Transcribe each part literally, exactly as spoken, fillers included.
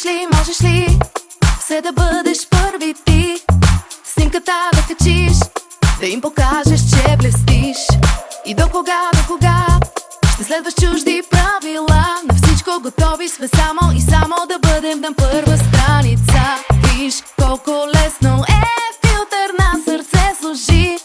Можеш ли, можеш ли все да бъдеш първи ти, снимката да качиш, да им покажеш, че блестиш? И до кога, до кога ще следваш чужди правила? На всичко готови сме само и само да бъдем на първа страница. Виж колко лесно е филтър на сърце сложи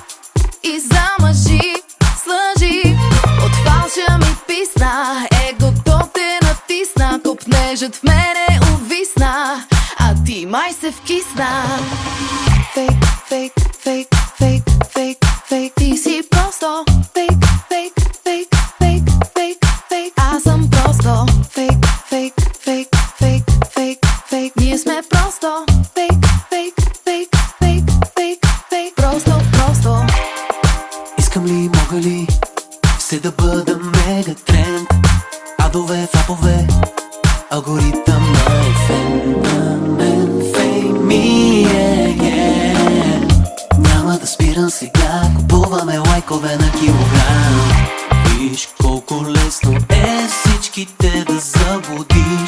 и замъжи, слъжи. От фалша ми писна, егото те натисна, копнежът в мене увисна, а ти май се вкисна. Фейк, фейк, фейк, фейк, фейк, фейк, ти си просто фейк, фейк, фейк, фейк, фейк, фейк. Аз съм просто фейк, фейк, фейк, фейк, фейк, фейк. Ние сме просто фейк, фейк, фейк, фейк, фейк, фейк. Просто, просто. Искам ли, мога ли все да бъда мега тренд? Адове, фапове, алгоритъм на ефем, на мен фейм ми е, е. Няма да спирам сега, купуваме лайкове на килограм. Виж колко лесно е всичките да заблудиш.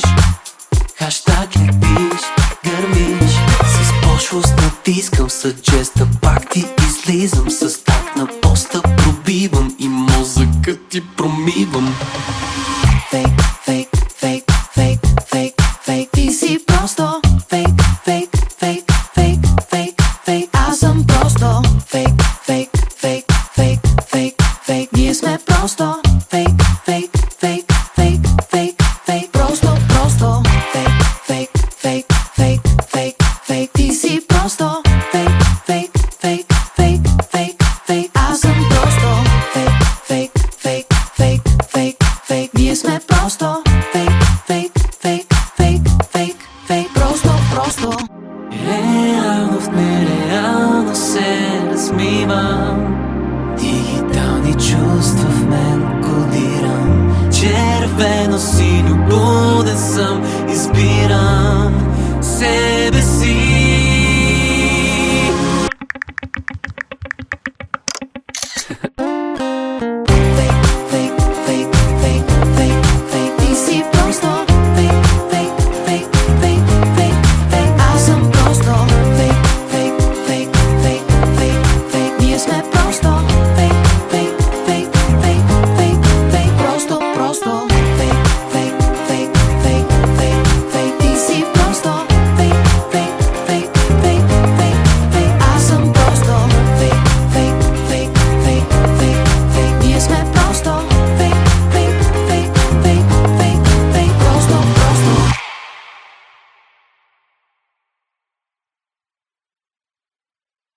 Хаштаг лепиш, гърмиш, с пошлост натискам съджеста, пак ти излизам с так на поста, пробивам и мозъкът ти промивам. Фейк, фейк, фейк, фейк, фейк, фейк, ти си просто фейк, фейк, фейк, фейк, фейк, фейк. Аз съм просто фейк, фейк, фейк, фейк, фейк, фейк. Ние сме просто фейк, фейк, фейк, фейк, фейк, фейк. Просто, просто фейк, фейк, фейк, фейк, фейк, фейк. Ти си просто фейк, фейк, фейк, фейк, фейк, фейк. Аз съм просто фейк, фейк, фейк, фейк, фейк, фейк. Ние сме просто фейк, фейк, фейк, фейк, фейк, фейк. Просто, просто. Реално в нереално се размивам, дигитални чувства в мен кодирам. Червено синьо буден съм, избирам себе си.